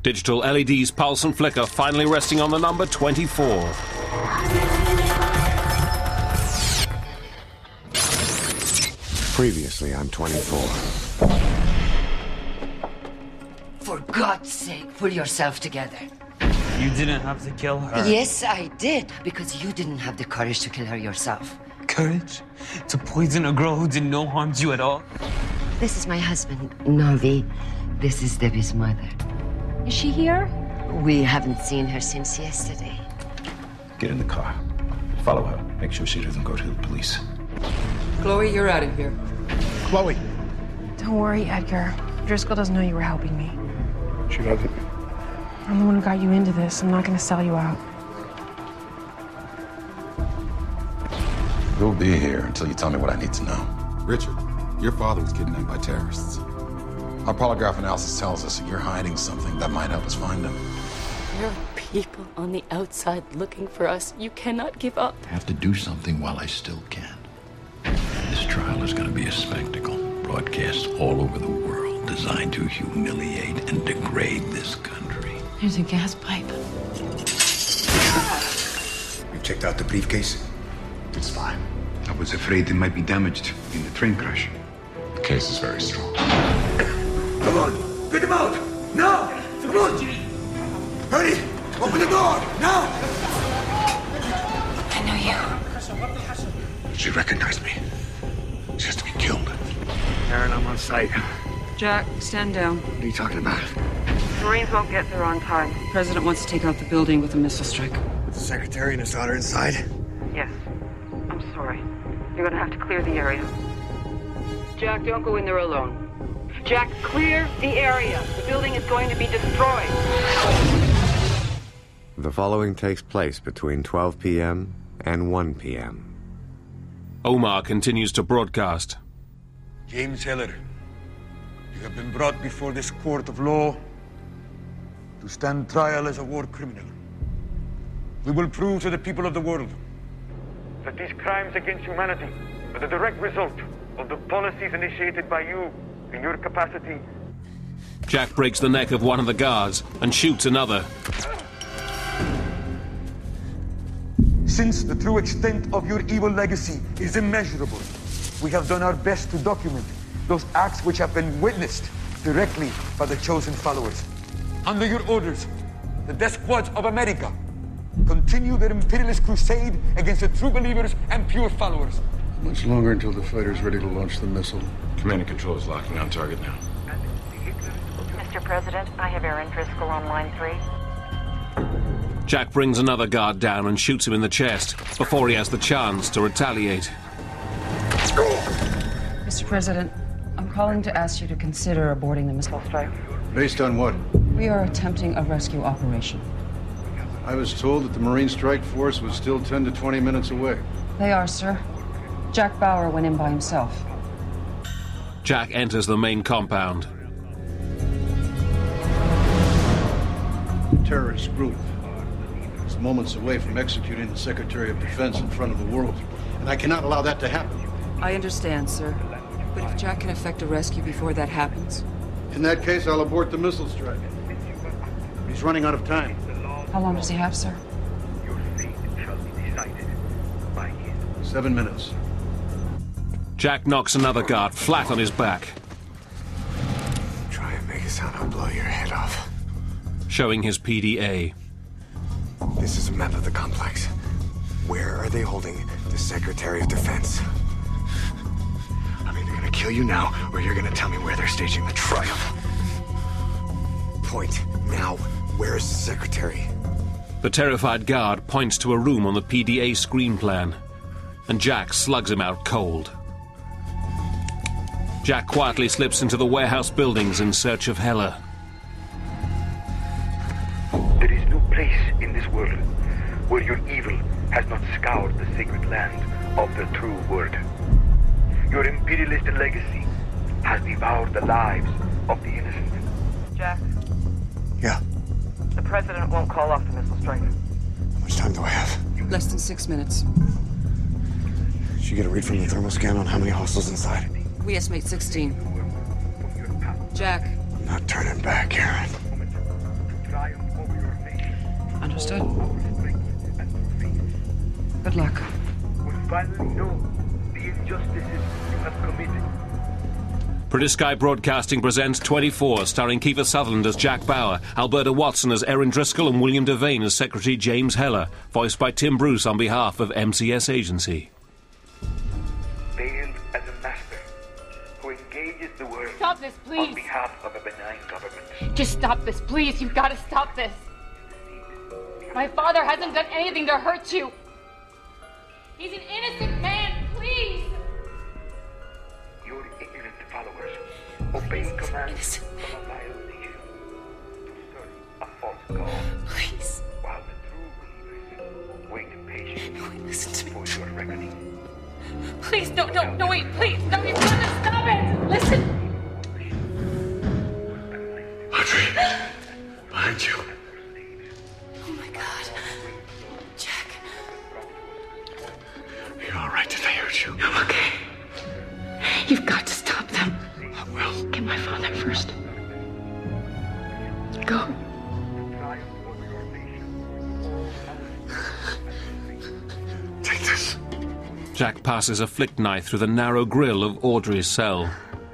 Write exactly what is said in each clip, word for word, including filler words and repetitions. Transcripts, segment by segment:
Digital L E Ds pulse and flicker, finally resting on the number twenty-four. Previously on twenty-four. For God's sake, pull yourself together. You didn't have to kill her. Yes, I did, because you didn't have the courage to kill her yourself. Courage? To poison a girl who did no harm to you at all? This is my husband, Navi. This is Debbie's mother. Is she here? We haven't seen her since yesterday. Get in the car. Follow her. Make sure she doesn't go to the police. Chloe, you're out of here. Chloe! Don't worry, Edgar. Driscoll doesn't know you were helping me. She doesn't. I'm the one who got you into this. I'm not going to sell you out. We'll be here until you tell me what I need to know. Richard, your father was kidnapped by terrorists. Our polygraph analysis tells us that you're hiding something that might help us find him. There are people on the outside looking for us. You cannot give up. I have to do something while I still can. This trial is going to be a spectacle, broadcast all over the world, designed to humiliate and degrade this country. There's a gas pipe. You checked out the briefcase? It's fine. I was afraid it might be damaged in the train crash. The case is very strong. Come on! Get him out! Now! Come on! Hurry! Open the door! Now! I know you. She recognized me. She has to be killed. Aaron, I'm on site. Jack, stand down. What are you talking about? Marines won't get there on time. The president wants to take out the building with a missile strike. With the secretary and his daughter inside? Yes. I'm sorry. You're gonna have to clear the area. Jack, don't go in there alone. Jack, clear the area. The building is going to be destroyed. The following takes place between twelve p.m. and one p.m. Omar continues to broadcast. James Heller, you have been brought before this court of law to stand trial as a war criminal. We will prove to the people of the world that these crimes against humanity are the direct result of the policies initiated by you in your capacity. Jack breaks the neck of one of the guards and shoots another. Since the true extent of your evil legacy is immeasurable, we have done our best to document those acts which have been witnessed directly by the chosen followers. Under your orders, the death squads of America continue their imperialist crusade against the true believers and pure followers. Much longer until the fighter's ready to launch the missile. Command and control is locking on target now. Mister President, I have Aaron Driscoll on line three. Jack brings another guard down and shoots him in the chest before he has the chance to retaliate. Mister President, I'm calling to ask you to consider aborting the missile strike. Based on what? We are attempting a rescue operation. I was told that the Marine Strike Force was still ten to twenty minutes away. They are, sir. Jack Bauer went in by himself. Jack enters the main compound. The terrorist group is moments away from executing the Secretary of Defense in front of the world, and I cannot allow that to happen. I understand, sir. But if Jack can effect a rescue before that happens... In that case, I'll abort the missile strike. He's running out of time. How long does he have, sir? Seven minutes. Jack knocks another guard flat on his back. Try and make a sound, I'll blow your head off. Showing his P D A. This is a map of the complex. Where are they holding the Secretary of Defense? I'm either gonna kill you now, or you're gonna tell me where they're staging the trial. Point now. Where's the Secretary? The terrified guard points to a room on the P D A screen plan, and Jack slugs him out cold. Jack quietly slips into the warehouse buildings in search of Heller. There is no place in this world where your evil has not scoured the sacred land of the true word. Your imperialist legacy has devoured the lives of the innocent. Jack? Yeah? The president won't call off the missile strike. How much time do I have? Less than six minutes. Did you get a read from the thermal scan on how many hostiles inside? We estimate sixteen. Jack. I'm not turning back, Aaron. Understood. Good luck. We finally know the injustices you have committed. British Sky Broadcasting presents twenty-four, starring Kiefer Sutherland as Jack Bauer, Alberta Watson as Erin Driscoll, and William Devane as Secretary James Heller, voiced by Tim Bruce on behalf of M C S Agency. Veiled as a master who engages the world Stop this, please. on behalf of a benign government. Just stop this, please. You've got to stop this. My father hasn't done anything to hurt you. He's an innocent man, please. Your ignorant followers obey commands from a vile nation to serve a false god. Please. While the true believers wait patiently No, listen to me. for your reckoning. Please, no, no, no, wait, please. No, you've got to stop it. Listen. Audrey, behind you. Oh, my God. Jack. You're all right. Did I hurt you? I'm okay. You've got to stop them. I will. Get my father first. Go. Take this. Jack passes a flick knife through the narrow grille of Audrey's cell.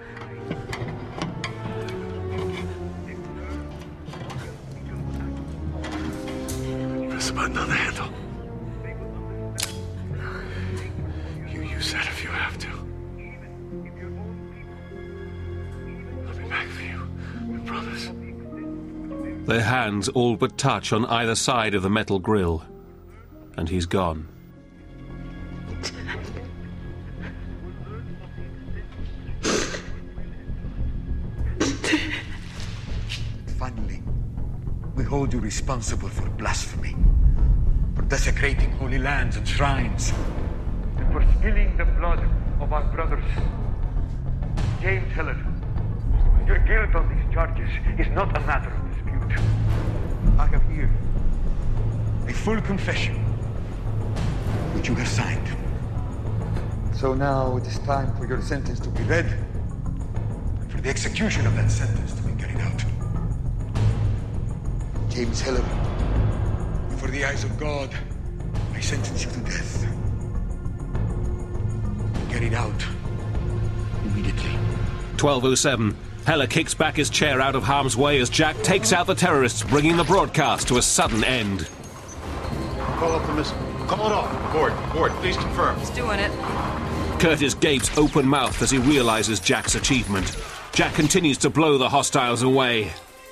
Press the button on the handle. You use that if you have to. I'll be back for you. I promise. Their hands all but touch on either side of the metal grille. And he's gone. Finally, we hold you responsible for blasphemy, for desecrating holy lands and shrines, And for spilling the blood of our brothers. James Heller, your guilt on these charges is not a matter of dispute. I have here a full confession which you have signed. So now it is time for your sentence to be read and for the execution of that sentence to be carried out. James Heller, before the eyes of God, I sentence you to death. Carried out immediately. twelve oh seven. Heller kicks back his chair out of harm's way as Jack takes out the terrorists, bringing the broadcast to a sudden end. Call up the missile. Come on off. Board, board, please confirm. He's doing it. Curtis gapes open-mouthed as he realizes Jack's achievement. Jack continues to blow the hostiles away.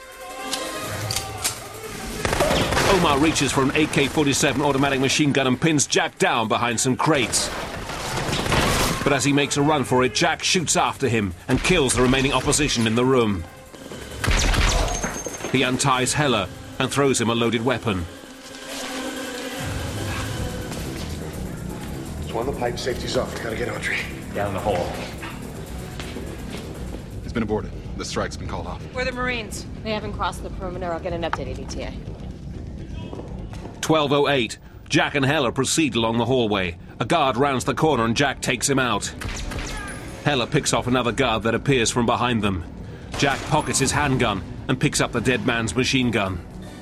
Omar reaches for an A K forty-seven automatic machine gun and pins Jack down behind some crates. But as he makes a run for it, Jack shoots after him and kills the remaining opposition in the room. He unties Heller and throws him a loaded weapon. It's one of the pipe safety's off. We gotta get Audrey. Down the hall. It's been aborted. The strike's been called off. Where are the Marines? They haven't crossed the perimeter. I'll get an updated E T A. twelve oh eight. Jack and Heller proceed along the hallway. A guard rounds the corner and Jack takes him out. Heller picks off another guard that appears from behind them. Jack pockets his handgun and picks up the dead man's machine gun.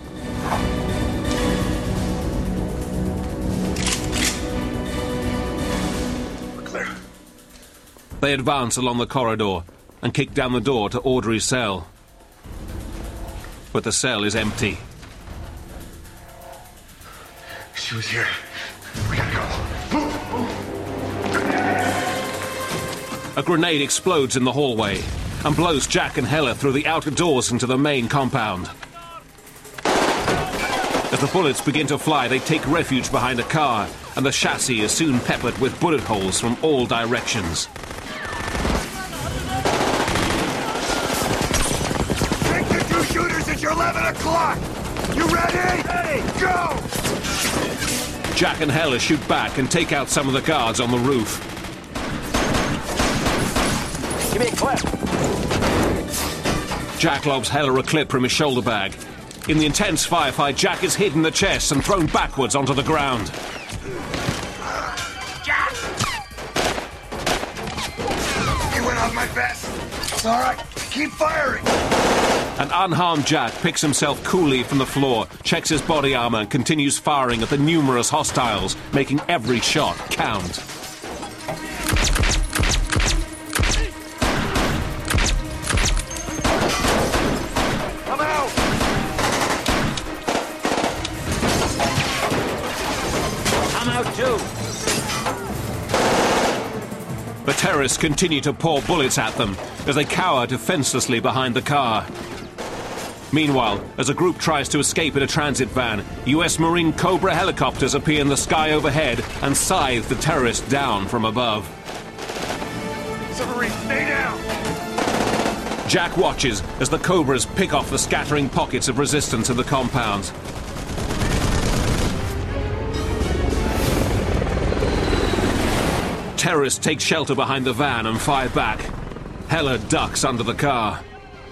We're clear. They advance along the corridor and kick down the door to Audrey's cell. But the cell is empty. She was here. We gotta go. Move, move. A grenade explodes in the hallway and blows Jack and Heller through the outer doors into the main compound. As the bullets begin to fly, they take refuge behind a car, and the chassis is soon peppered with bullet holes from all directions. Take the two shooters at your eleven o'clock! You ready? Ready! Go! Jack and Heller shoot back and take out some of the guards on the roof. Give me a clip. Jack lobs Heller a clip from his shoulder bag. In the intense firefight, Jack is hit in the chest and thrown backwards onto the ground. Jack! You went off my vest. It's all right. Keep firing! An unharmed Jack picks himself coolly from the floor, checks his body armor, and continues firing at the numerous hostiles, making every shot count. I'm out! I'm out too! The terrorists continue to pour bullets at them as they cower defenselessly behind the car. Meanwhile, as a group tries to escape in a transit van, U S Marine Cobra helicopters appear in the sky overhead and scythe the terrorists down from above. Submarine, stay down! Jack watches as the Cobras pick off the scattering pockets of resistance in the compounds. Terrorists take shelter behind the van and fire back. Heller ducks under the car.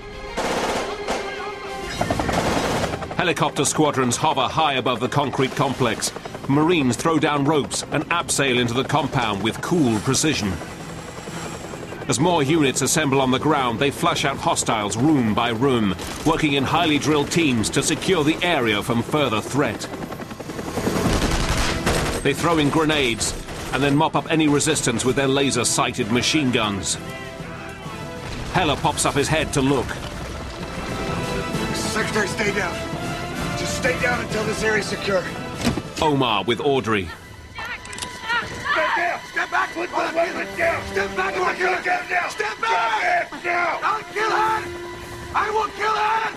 Helicopter squadrons hover high above the concrete complex. Marines throw down ropes and abseil into the compound with cool precision. As more units assemble on the ground, they flush out hostiles room by room, working in highly drilled teams to secure the area from further threat. They throw in grenades and then mop up any resistance with their laser-sighted machine guns. Heller pops up his head to look. Secretary, stay down. Just stay down until this area's secure. Omar with Audrey. Step down! Step back! Put one foot down! Step back! I will kill her! Get down! Step back! Step down! I'll kill her! I will kill her!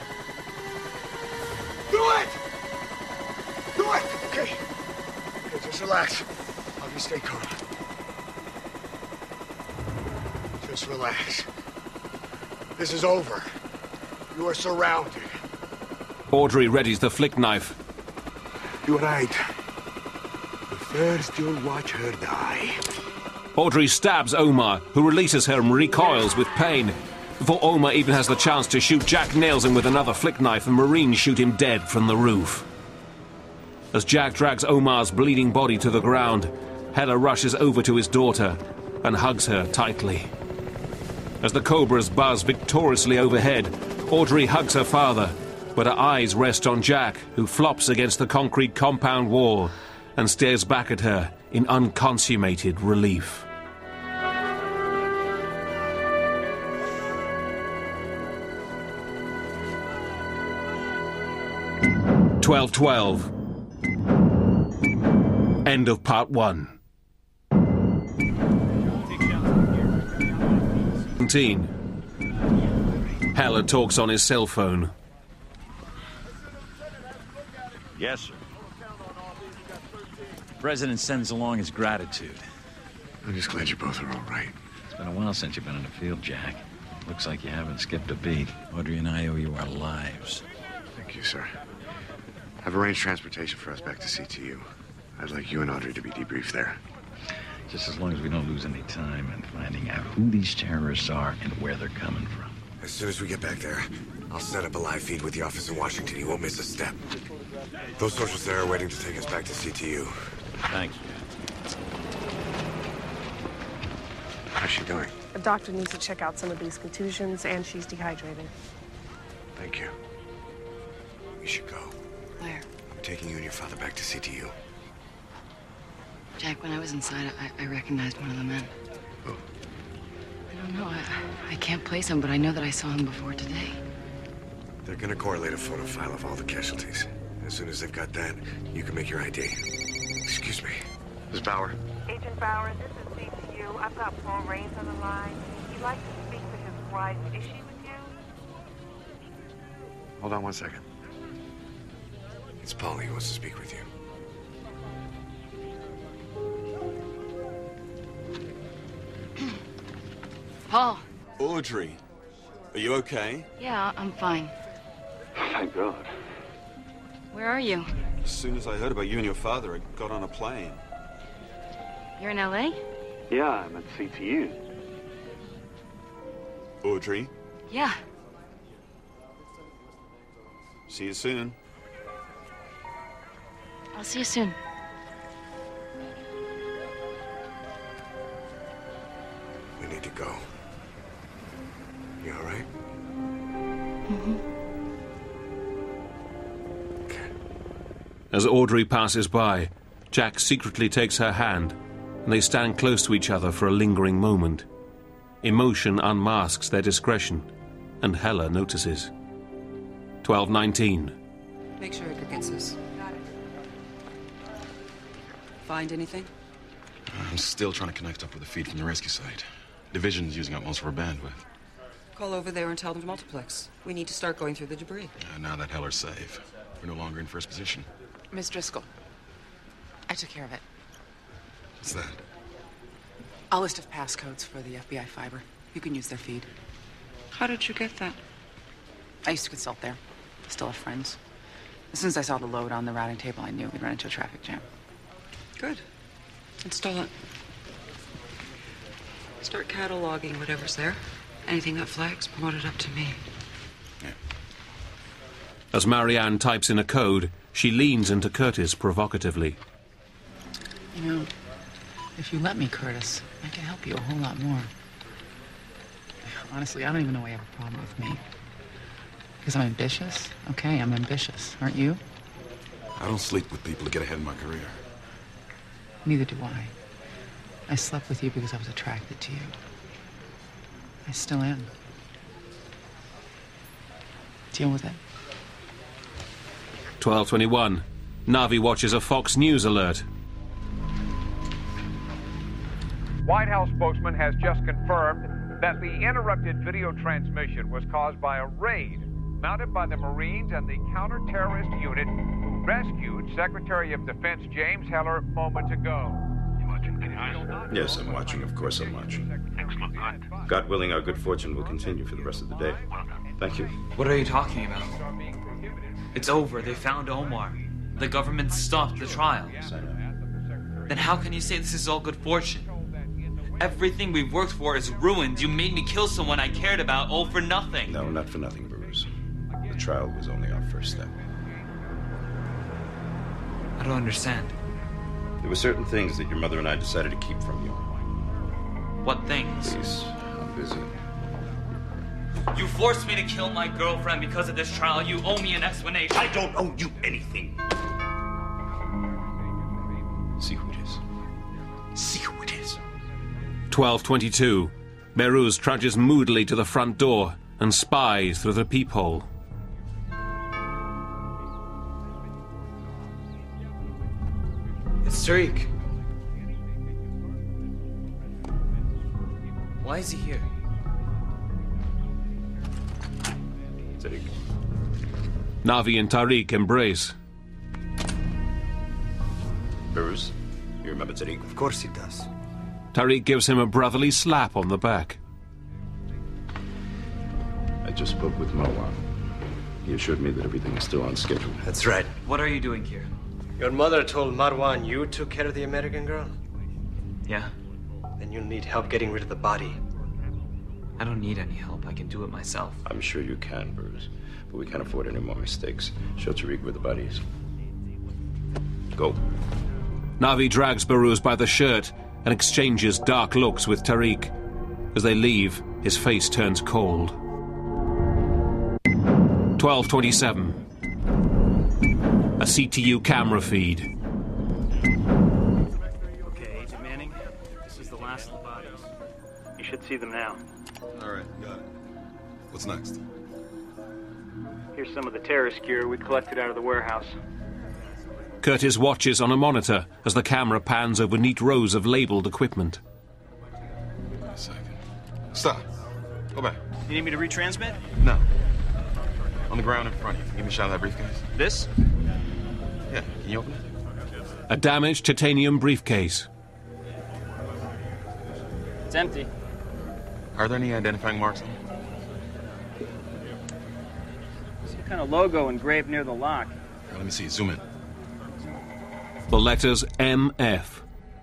Do it! Do it! Okay. Okay, just relax. I'll just stay calm. Just relax. This is over. You are surrounded. Audrey readies the flick knife. You're right. But first you'll watch her die. Audrey stabs Omar, who releases her and recoils with pain. Before Omar even has the chance to shoot, Jack nails him with another flick knife and Marines shoot him dead from the roof. As Jack drags Omar's bleeding body to the ground, Heller rushes over to his daughter and hugs her tightly. As the Cobras buzz victoriously overhead, Audrey hugs her father, but her eyes rest on Jack, who flops against the concrete compound wall and stares back at her in unconsummated relief. twelve twelve. End of part one. seventeen. Heller talks on his cell phone. Yes, sir. The President sends along his gratitude. I'm just glad you both are all right. It's been a while since you've been in the field, Jack. Looks like you haven't skipped a beat. Audrey and I owe you our lives. Thank you, sir. I've arranged transportation for us back to C T U. I'd like you and Audrey to be debriefed there. Just as long as we don't lose any time in finding out who these terrorists are and where they're coming from. As soon as we get back there, I'll set up a live feed with the office in Washington. You won't miss a step. Those soldiers there are waiting to take us back to C T U. Thanks. How's she doing? The doctor needs to check out some of these contusions, and she's dehydrated. Thank you. We should go. Where? I'm taking you and your father back to C T U. Jack, when I was inside, I, I recognized one of the men. Who? I don't know. I, I can't place him, but I know that I saw him before today. They're gonna correlate a photo file of all the casualties. As soon as they've got that, you can make your I D. Excuse me. Miz Bauer. Agent Bauer, this is C T U. I've got Paul Rains on the line. He'd like to speak to his wife. Is she with you? Hold on one second. It's Paul. He wants to speak with you. Paul. Audrey, are you okay? Yeah, I'm fine. Thank God. Where are you? As soon as I heard about you and your father, I got on a plane. You're in L A? Yeah, I'm at C T U. Audrey, Yeah. see you soon. I'll see you soon. We need to go. You all right? As Audrey passes by, Jack secretly takes her hand, and they stand close to each other for a lingering moment. Emotion unmasks their discretion, and Heller notices. twelve nineteen. Make sure Edgar gets this. Got it. Find anything? I'm still trying to connect up with the feed from the rescue site. Division's using up most of our bandwidth. Call over there and tell them to multiplex. We need to start going through the debris. Uh, now that Heller's safe, we're no longer in first position. Miss Driscoll, I took care of it. What's that? A list of passcodes for the F B I fiber. You can use their feed. How did you get that? I used to consult there. Still have friends. As soon as I saw the load on the routing table, I knew we'd run into a traffic jam. Good. Install it. Start cataloging whatever's there. Anything that flags, promote it up to me. As Marianne types in a code, she leans into Curtis provocatively. You know, if you let me, Curtis, I can help you a whole lot more. Honestly, I don't even know why you have a problem with me. Because I'm ambitious? Okay, I'm ambitious. Aren't you? I don't sleep with people to get ahead in my career. Neither do I. I slept with you because I was attracted to you. I still am. Deal with it. twelve twenty-one. Navi watches a Fox News alert. White House spokesman has just confirmed that the interrupted video transmission was caused by a raid mounted by the Marines and the counter-terrorist unit who rescued Secretary of Defense James Heller moments ago. Yes, I'm watching. Of course I'm watching. God willing, our good fortune will continue for the rest of the day. Thank you. What are you talking about? It's over. They found Omar. The government stopped the trial. Yes, I know. Then how can you say this is all good fortune? Everything we've worked for is ruined. You made me kill someone I cared about, all for nothing. No, not for nothing, Bruce. The trial was only our first step. I don't understand. There were certain things that your mother and I decided to keep from you. What things? Please, I'm busy. You forced me to kill my girlfriend because of this trial. You owe me an explanation. I don't owe you anything. See who it is. See who it is. twelve twenty-two. Behrooz trudges moodily to the front door and spies through the peephole. It's Tariq. Why is he here? Tariq. Navi and Tariq embrace. Behrooz, you remember Tariq? Of course he does. Tariq gives him a brotherly slap on the back. I just spoke with Marwan. He assured me that everything is still on schedule. That's right. What are you doing here? Your mother told Marwan you took care of the American girl? Yeah. Then you'll need help getting rid of the body. I don't need any help. I can do it myself. I'm sure you can, Behrooz. But we can't afford any more mistakes. Show Tariq where the body is. Go. Navi drags Behrooz by the shirt and exchanges dark looks with Tariq. As they leave, his face turns cold. twelve twenty-seven. A C T U camera feed. Okay, Agent Manning, this is the last of the bodies. You should see them now. All right, got it. What's next? Here's some of the terrorist gear we collected out of the warehouse. Curtis watches on a monitor as the camera pans over neat rows of labeled equipment. Wait a second. Stop. Go back. You need me to retransmit? No. On the ground in front of you. Give me a shot of that briefcase. This? Yeah. Can you open it? A damaged titanium briefcase. It's empty. Are there any identifying marks on it? Some kind of logo engraved near the lock. Right, let me see. Zoom in. The letters M F.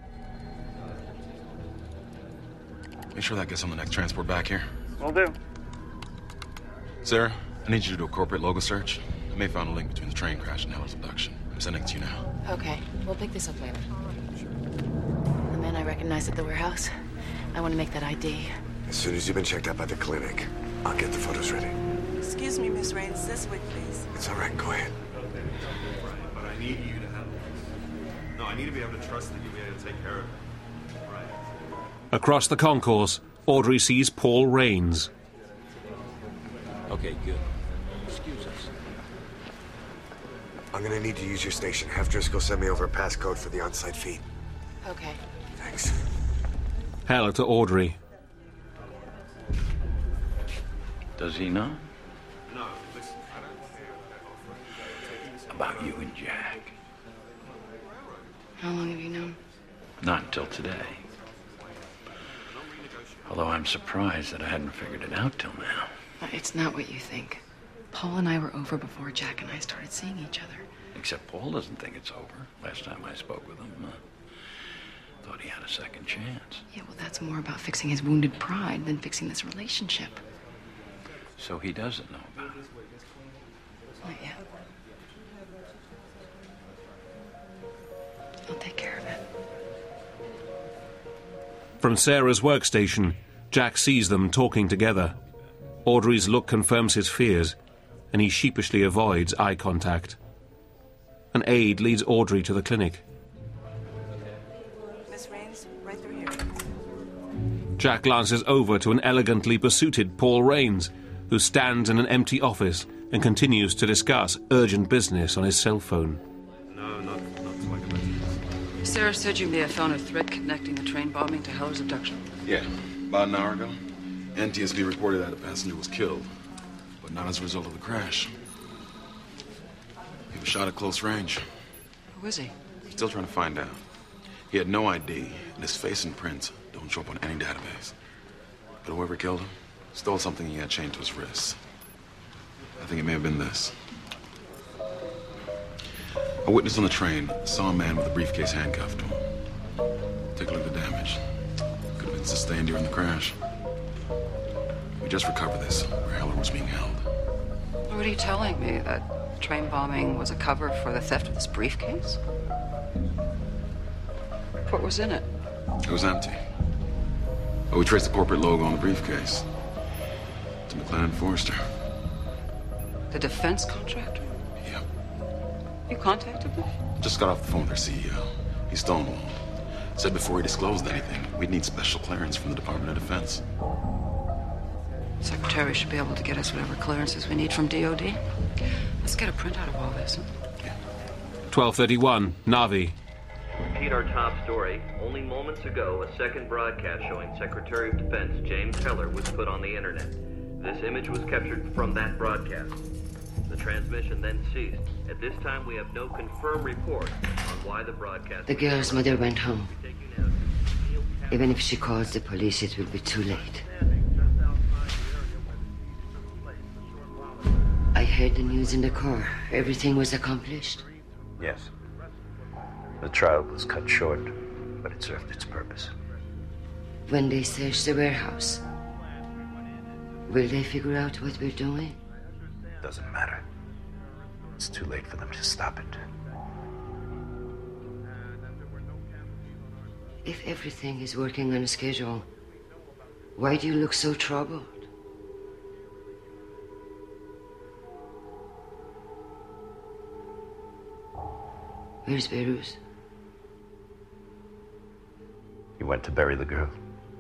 Make sure that gets on the next transport back here. Will do. Sarah, I need you to do a corporate logo search. I may have found a link between the train crash and Heller's abduction. I'm sending it to you now. Okay, we'll pick this up later. The man I recognized at the warehouse. I want to make that I D. As soon as you've been checked out by the clinic, I'll get the photos ready. Excuse me, Miss Raines. This way, please. It's all right. Go ahead. But I need you to handle this. No, I need to be able to trust that you'll be able to take care of it. Right. Across the concourse, Audrey sees Paul Rains. Okay, good. Excuse us. I'm gonna need to use your station. Have Driscoll send me over a passcode for the on-site feed. Okay. Thanks. Heller to Audrey. Does he know? No, listen, I don't... About you and Jack. How long have you known? Not until today. Although I'm surprised that I hadn't figured it out till now. It's not what you think. Paul and I were over before Jack and I started seeing each other. Except Paul doesn't think it's over. Last time I spoke with him, uh, thought he had a second chance. Yeah, well, that's more about fixing his wounded pride than fixing this relationship. So he doesn't know about it. Not yet. I'll take care of it. From Sarah's workstation, Jack sees them talking together. Audrey's look confirms his fears, and he sheepishly avoids eye contact. An aide leads Audrey to the clinic. Miss Rains, right through here. Jack glances over to an elegantly besuited Paul Rains, who stands in an empty office and continues to discuss urgent business on his cell phone. No, not, not till I get back to you. Sarah said you may have found a thread connecting the train bombing to Heller's abduction. Yeah, about an hour ago. N T S B reported that a passenger was killed, but not as a result of the crash. He was shot at close range. Who is he? Still trying to find out. He had no I D, and his face and print don't show up on any database. But whoever killed him stole something he had chained to his wrists. I think it may have been this. A witness on the train saw a man with a briefcase handcuffed to him. Take a look at the damage. Could have been sustained during the crash. We just recovered this, where Heller was being held. What are you telling me? That train bombing was a cover for the theft of this briefcase? What was in it? It was empty. But we traced the corporate logo on the briefcase to McLennan Forrester. The defense contractor? Yep. You contacted them? Just got off the phone with their C E O. He's stonewalled. Said before he disclosed anything, we'd need special clearance from the Department of Defense. Secretary should be able to get us whatever clearances we need from D O D. Let's get a printout of all this. twelve thirty-one, Navi. Repeat our top story. Only moments ago, a second broadcast showing Secretary of Defense James Heller was put on the internet. This image was captured from that broadcast. The transmission then ceased. At this time, we have no confirmed report on why the broadcast... The girl's mother went home. Even if she calls the police, it will be too late. I heard the news in the car. Everything was accomplished. Yes. The trial was cut short, but it served its purpose. When they search the warehouse, will they figure out what we're doing? Doesn't matter. It's too late for them to stop it. If everything is working on a schedule, why do you look so troubled? Where's Behrooz? He went to bury the girl.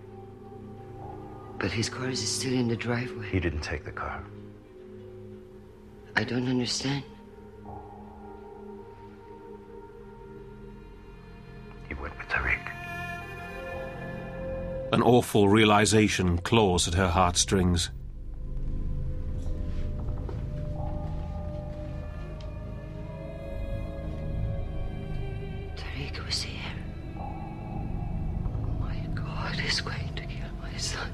But his car is still in the driveway. He didn't take the car. I don't understand. He went with Tariq. An awful realization claws at her heartstrings. Tariq was here. My God is going to kill my son.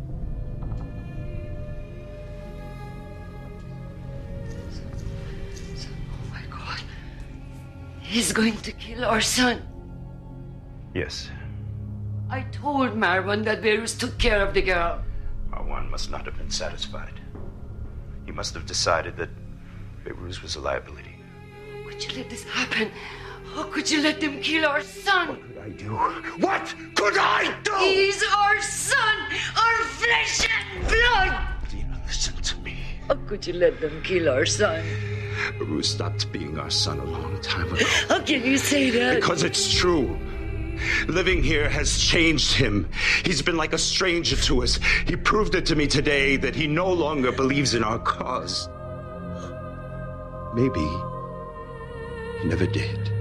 Son, oh my God. He's going to kill our son. Yes. I told Marwan that Behrooz took care of the girl. Marwan must not have been satisfied. He must have decided that Behrooz was a liability. How could you let this happen? How could you let them kill our son? What could I do? What could I do? He's our son, our flesh and blood. Dina, listen to me. How could you let them kill our son? Baru stopped being our son a long time ago. How can you say that? Because it's true. Living here has changed him. He's been like a stranger to us. He proved it to me today that he no longer believes in our cause. Maybe he never did.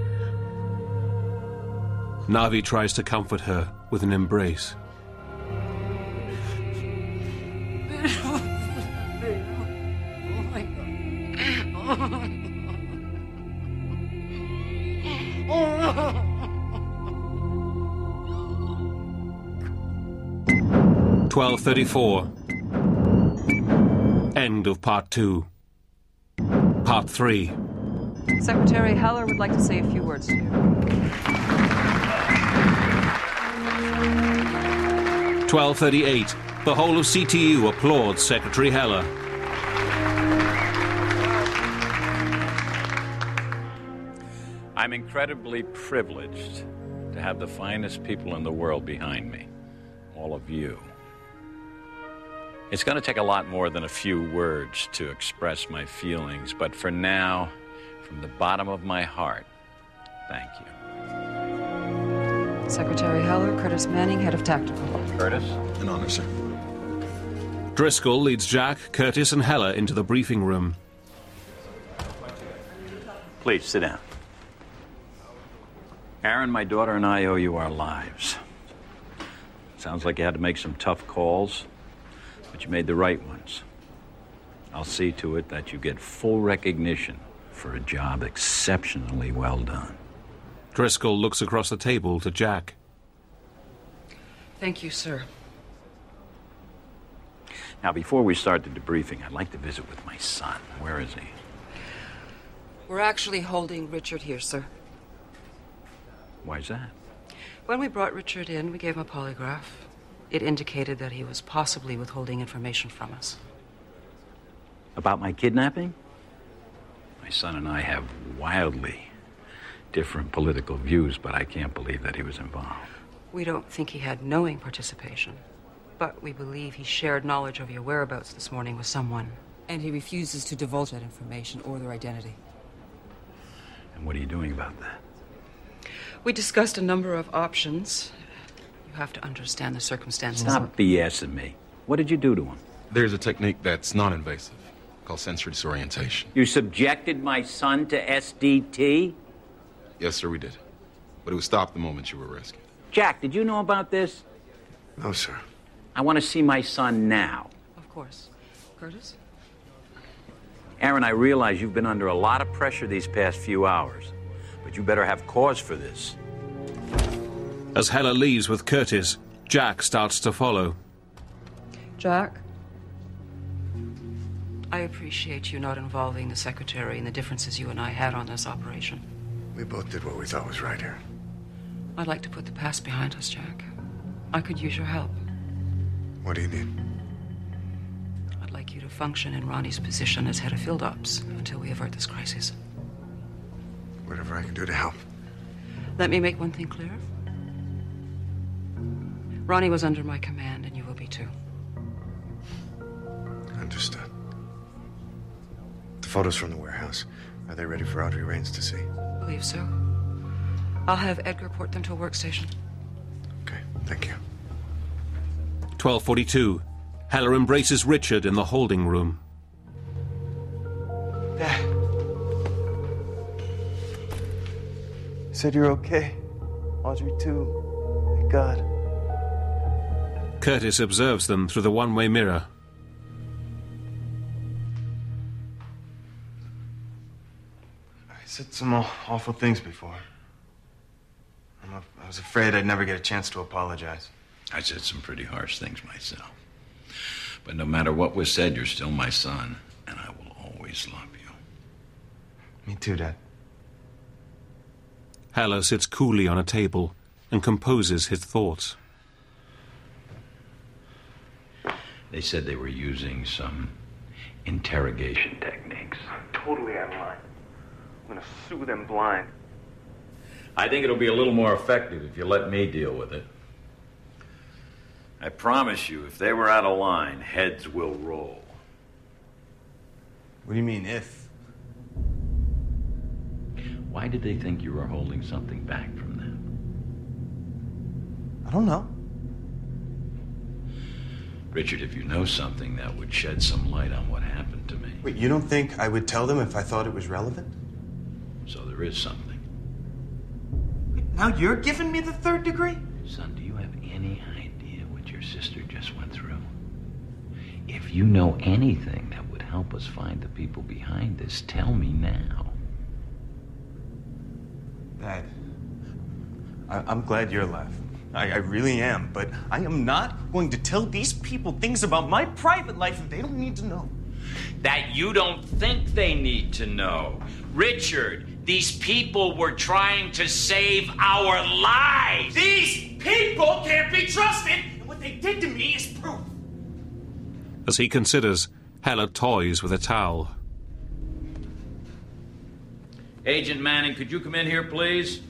Navi tries to comfort her with an embrace. twelve thirty-four. End of part two. Part three. Secretary Heller would like to say a few words to you. twelve thirty-eight. The whole of C T U applauds Secretary Heller. I'm incredibly privileged to have the finest people in the world behind me. All of you. It's going to take a lot more than a few words to express my feelings, but for now, from the bottom of my heart, thank you. Secretary Heller, Curtis Manning, head of tactical. Curtis? An honor, sir. Driscoll leads Jack, Curtis, and Heller into the briefing room. Please, sit down. Aaron, my daughter, and I owe you our lives. Sounds like you had to make some tough calls, but you made the right ones. I'll see to it that you get full recognition for a job exceptionally well done. Driscoll looks across the table to Jack. Thank you, sir. Now, before we start the debriefing, I'd like to visit with my son. Where is he? We're actually holding Richard here, sir. Why's that? When we brought Richard in, we gave him a polygraph. It indicated that he was possibly withholding information from us. About my kidnapping? My son and I have wildly different political views, but I can't believe that he was involved. We don't think he had knowing participation, but we believe he shared knowledge of your whereabouts this morning with someone. And he refuses to divulge that information or their identity. And what are you doing about that? We discussed a number of options. You have to understand the circumstances. Stop BSing me. What did you do to him? There's a technique that's non-invasive, called sensory disorientation. You subjected my son to S D T? Yes, sir, we did. But it was stopped the moment you were rescued. Jack, did you know about this? No, sir. I want to see my son now. Of course. Curtis? Aaron, I realize you've been under a lot of pressure these past few hours, but you better have cause for this. As Heller leaves with Curtis, Jack starts to follow. Jack? I appreciate you not involving the secretary in the differences you and I had on this operation. We both did what we thought was right here. I'd like to put the past behind us, Jack. I could use your help. What do you need? I'd like you to function in Ronnie's position as head of field ops until we avert this crisis. Whatever I can do to help. Let me make one thing clear. Ronnie was under my command, and you will be too. Understood. The photos from the warehouse, are they ready for Audrey Raines to see? I believe so. I'll have Edgar port them to a workstation. Okay, thank you. twelve forty-two. Heller embraces Richard in the holding room. Dad. You said you're okay. Audrey, too. Thank God. Curtis observes them through the one-way mirror. I said some aw- awful things before. I'm a, I was afraid I'd never get a chance to apologize. I said some pretty harsh things myself. But no matter what was said, you're still my son, and I will always love you. Me too, Dad. Heller sits coolly on a table and composes his thoughts. They said they were using some interrogation techniques. Totally out of line. I'm gonna sue them blind. I think it'll be a little more effective if you let me deal with it. I promise you, if they were out of line, heads will roll. What do you mean, if? Why did they think you were holding something back from them? I don't know. Richard, if you know something, that would shed some light on what happened to me. Wait, you don't think I would tell them if I thought it was relevant? So there is something. Wait, now you're giving me the third degree? Son, do you have any idea what your sister just went through? If you know anything that would help us find the people behind this, tell me now. Dad, I- I'm glad you're alive. I-, I really am, but I am not going to tell these people things about my private life that they don't need to know. That you don't think they need to know. Richard, these people were trying to save our lives. These people can't be trusted, and what they did to me is proof. As he considers, Heller toys with a towel. Agent Manning, could you come in here, please?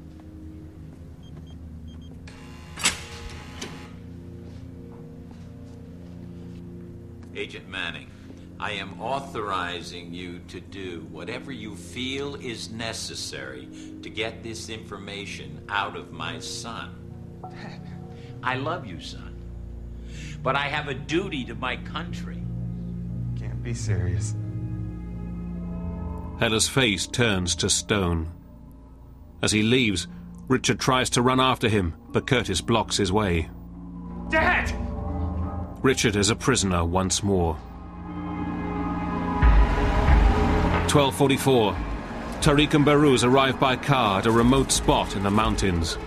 Agent Manning, I am authorizing you to do whatever you feel is necessary to get this information out of my son. I love you, son. But I have a duty to my country. Can't be serious. Heller's face turns to stone. As he leaves, Richard tries to run after him, but Curtis blocks his way. Dad! Richard is a prisoner once more. twelve forty-four. Tariq and Behrouz arrive by car at a remote spot in the mountains.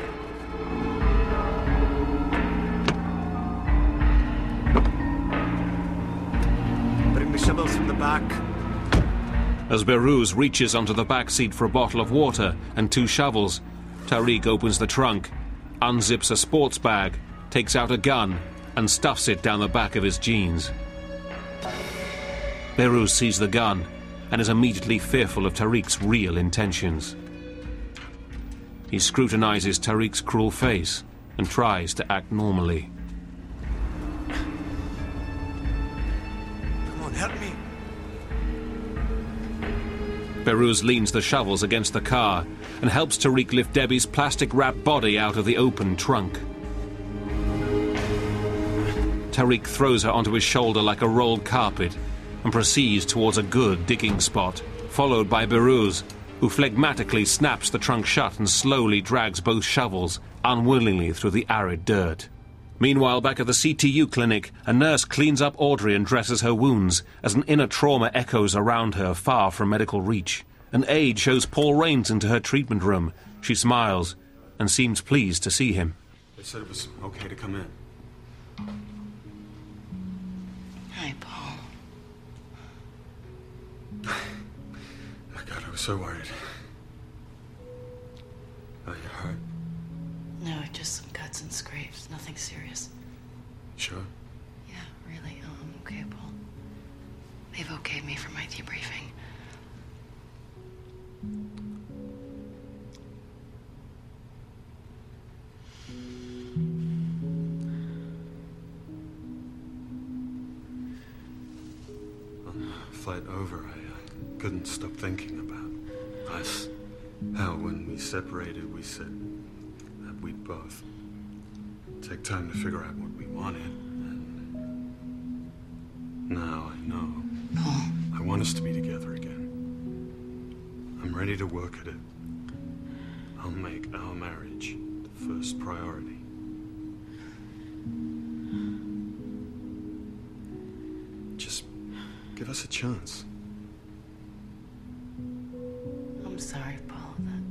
Bring the shovels from the back. As Behrouz reaches onto the back seat for a bottle of water and two shovels, Tariq opens the trunk, unzips a sports bag, takes out a gun, and stuffs it down the back of his jeans. Behrouz sees the gun and is immediately fearful of Tariq's real intentions. He scrutinizes Tariq's cruel face and tries to act normally. Come on, help me. Behrouz leans the shovels against the car and helps Tariq lift Debbie's plastic-wrapped body out of the open trunk. Tariq throws her onto his shoulder like a rolled carpet and proceeds towards a good digging spot, followed by Behrouz, who phlegmatically snaps the trunk shut and slowly drags both shovels unwillingly through the arid dirt. Meanwhile, back at the C T U clinic, a nurse cleans up Audrey and dresses her wounds as an inner trauma echoes around her, far from medical reach. An aide shows Paul Rains into her treatment room. She smiles and seems pleased to see him. They said it was okay to come in. Hi, Paul. My God, I was so worried. Are you hurt? No, just some cuts and scrapes. Nothing serious. Sure? Yeah, really. Oh, I'm okay, Paul. They've okayed me for my debriefing. On the flight over, I, I couldn't stop thinking about us. How, when we separated, we said that we'd both take time to figure out what we wanted. And now I know. Paul. I want us to be together again. I'm ready to work at it. I'll make our marriage the first priority. Just give us a chance. I'm sorry, Paul. That...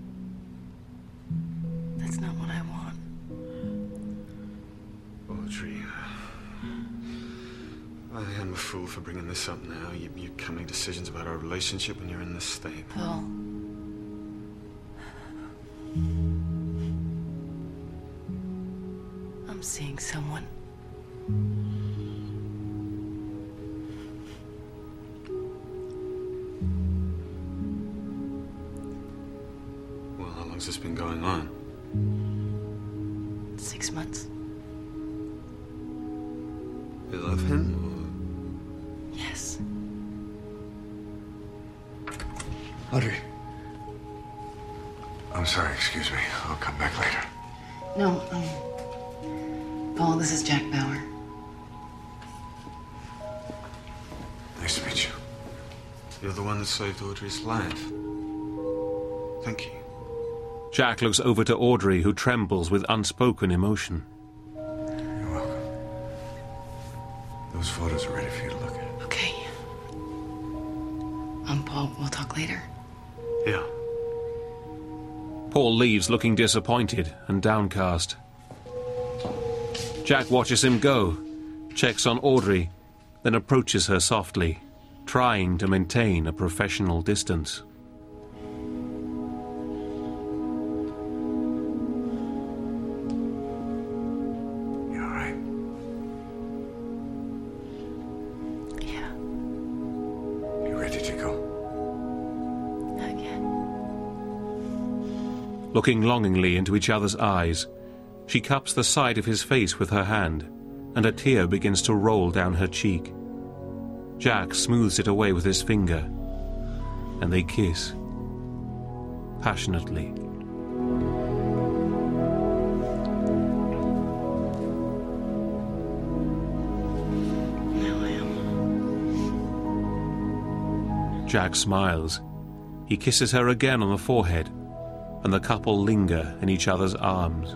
That's not what I want. Audrey, I am a fool for bringing this up now. You, you're coming decisions about our relationship when you're in this state. Paul. I'm seeing someone. Well, how long's this been going on? Six months. You love him? Yes. Audrey, I'm sorry, excuse me. I'll come back later. No, um... Paul, this is Jack Bauer. Nice to meet you. You're the one that saved Audrey's life. Thank you. Jack looks over to Audrey, who trembles with unspoken emotion. You're welcome. Those photos are ready for you to look at. Okay. Um, Paul, we'll talk later. Yeah. Paul leaves looking disappointed and downcast. Jack watches him go, checks on Audrey, then approaches her softly, trying to maintain a professional distance. You all right? Yeah. You ready to go? Not yet. Looking longingly into each other's eyes, she cups the side of his face with her hand, and a tear begins to roll down her cheek. Jack smooths it away with his finger, and they kiss passionately. Now I am. Jack smiles. He kisses her again on the forehead, and the couple linger in each other's arms.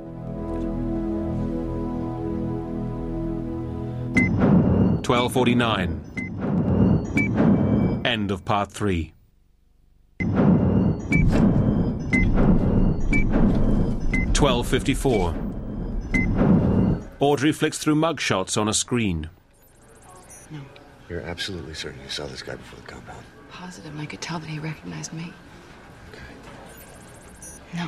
twelve forty-nine. End of part three. twelve fifty-four. Audrey flicks through mugshots on a screen. No. You're absolutely certain you saw this guy before the compound? Positive, and I could tell that he recognized me. No.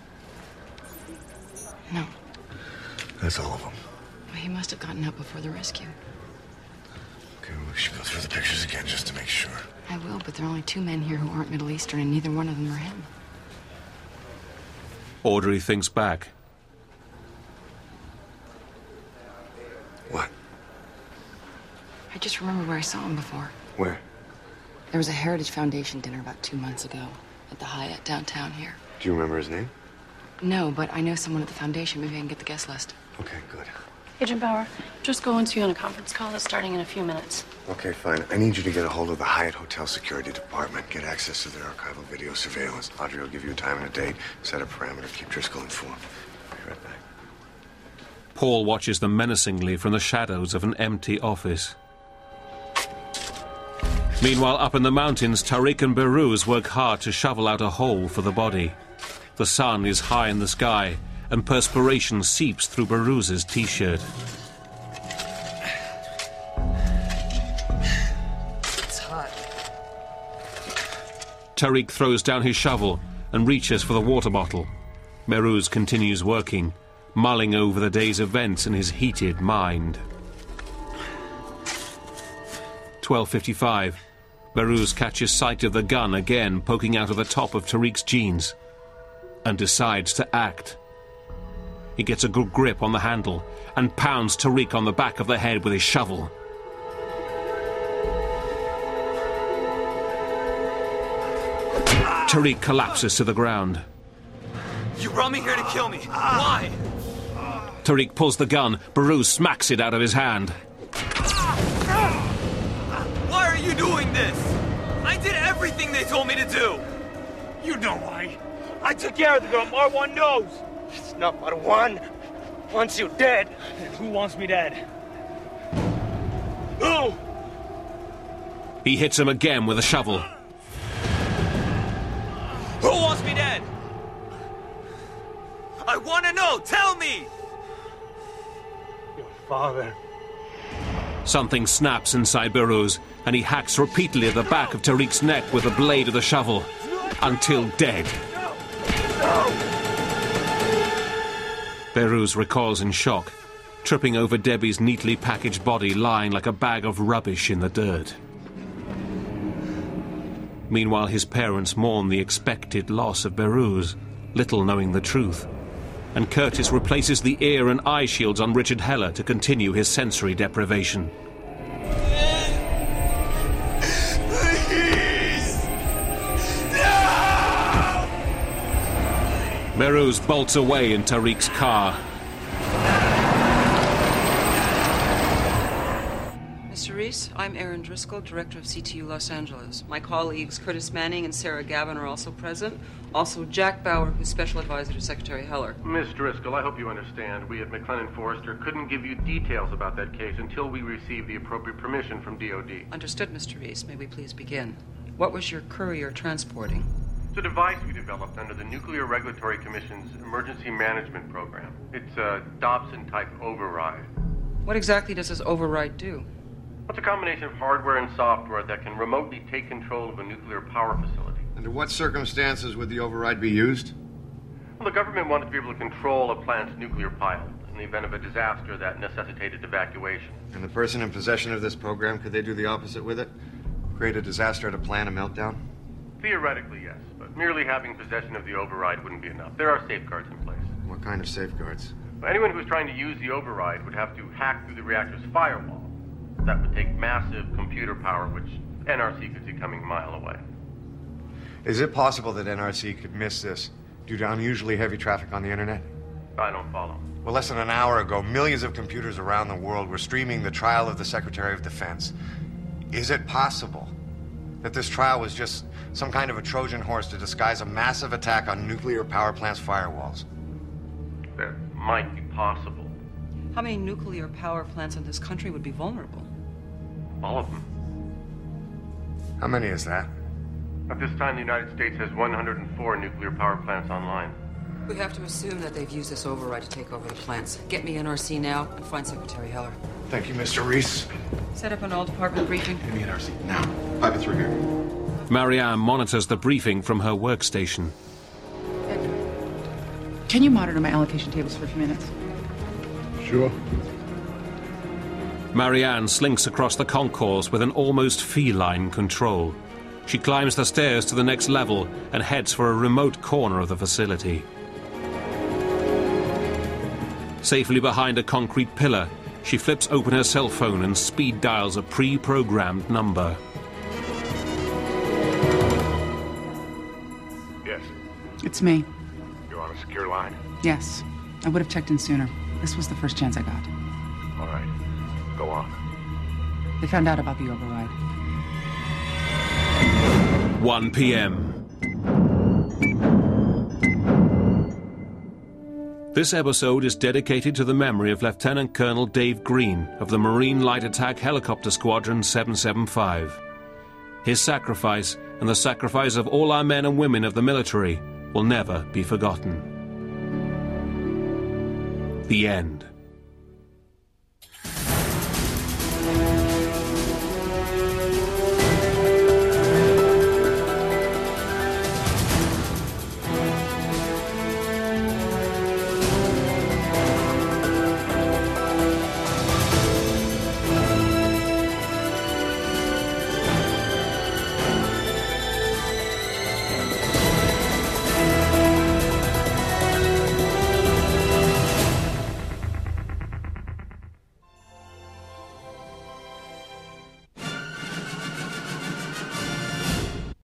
No. That's all of them. Well, he must have gotten out before the rescue. Okay, we should go through the pictures again just to make sure. I will, but there are only two men here who aren't Middle Eastern, and neither one of them are him. Audrey thinks back. What? I just remember where I saw him before. Where? There was a Heritage Foundation dinner about two months ago at the Hyatt downtown here. Do you remember his name? No, but I know someone at the foundation. Maybe I can get the guest list. Okay, good. Agent Bauer, just going to you on a conference call that's starting in a few minutes. Okay, fine. I need you to get a hold of the Hyatt Hotel Security Department. Get access to their archival video surveillance. Audrey will give you a time and a date. Set a parameter. Keep Driscoll informed. I'll be right back. Paul watches them menacingly from the shadows of an empty office. Meanwhile, up in the mountains, Tariq and Behrouz work hard to shovel out a hole for the body. The sun is high in the sky, and perspiration seeps through Behrouz's t-shirt. It's hot. Tariq throws down his shovel and reaches for the water bottle. Behrouz continues working, mulling over the day's events in his heated mind. twelve fifty-five. Behrouz catches sight of the gun again poking out of the top of Tariq's jeans and decides to act. He gets a good grip on the handle and pounds Tariq on the back of the head with his shovel. Tariq collapses to the ground. You brought me here to kill me. Why? Tariq pulls the gun. Behrouz smacks it out of his hand. Why are you doing this? I did everything they told me to do. You know why. I took care of the girl. Marwan knows. It's not Marwan. Wants you dead. Who wants me dead? Who? He hits him again with a shovel. Who wants me dead? I want to know. Tell me. Your father. Something snaps inside Behrouz, and he hacks repeatedly at the back of Tariq's neck with the blade of the shovel, until dead. Behrouz recoils in shock, tripping over Debbie's neatly packaged body lying like a bag of rubbish in the dirt. Meanwhile, his parents mourn the expected loss of Behrouz, little knowing the truth, and Curtis replaces the ear and eye shields on Richard Heller to continue his sensory deprivation. Please! No! Mehruz bolts away in Tariq's car. Mister Reese, I'm Erin Driscoll, Director of C T U Los Angeles. My colleagues Curtis Manning and Sarah Gavin are also present. Also Jack Bauer, who's Special Advisor to Secretary Heller. Miss Driscoll, I hope you understand. We at McLennan Forrester couldn't give you details about that case until we received the appropriate permission from D O D. Understood, Mister Reese. May we please begin? What was your courier transporting? It's a device we developed under the Nuclear Regulatory Commission's Emergency Management Program. It's a Dobson-type override. What exactly does this override do? It's a combination of hardware and software that can remotely take control of a nuclear power facility. Under what circumstances would the override be used? Well, the government wanted to be able to control a plant's nuclear pile in the event of a disaster that necessitated evacuation. And the person in possession of this program, could they do the opposite with it? Create a disaster at a plant, a meltdown? Theoretically, yes, but merely having possession of the override wouldn't be enough. There are safeguards in place. What kind of safeguards? Well, anyone who's trying to use the override would have to hack through the reactor's firewall. That would take massive computer power, which N R C could see coming a mile away. Is it possible that N R C could miss this due to unusually heavy traffic on the internet? I don't follow. Well, less than an hour ago, millions of computers around the world were streaming the trial of the Secretary of Defense. Is it possible that this trial was just some kind of a Trojan horse to disguise a massive attack on nuclear power plants' firewalls? That might be possible. How many nuclear power plants in this country would be vulnerable? All of them. How many is that? At this time, the United States has one hundred four nuclear power plants online. We have to assume that they've used this override to take over the plants. Get me N R C now and find Secretary Heller. Thank you, Mister Reese. Set up an all-department briefing. Give me N R C now. Pipe it through here. Marianne monitors the briefing from her workstation. Can you monitor my allocation tables for a few minutes? Sure. Marianne slinks across the concourse with an almost feline control. She climbs the stairs to the next level and heads for a remote corner of the facility. Safely behind a concrete pillar, she flips open her cell phone and speed dials a pre-programmed number. Yes. It's me. You're on a secure line? Yes. I would have checked in sooner. This was the first chance I got. All right. Go on. They found out about the override. one p.m. This episode is dedicated to the memory of Lieutenant Colonel Dave Green of the Marine Light Attack Helicopter Squadron seven seven five. His sacrifice and the sacrifice of all our men and women of the military will never be forgotten. The end.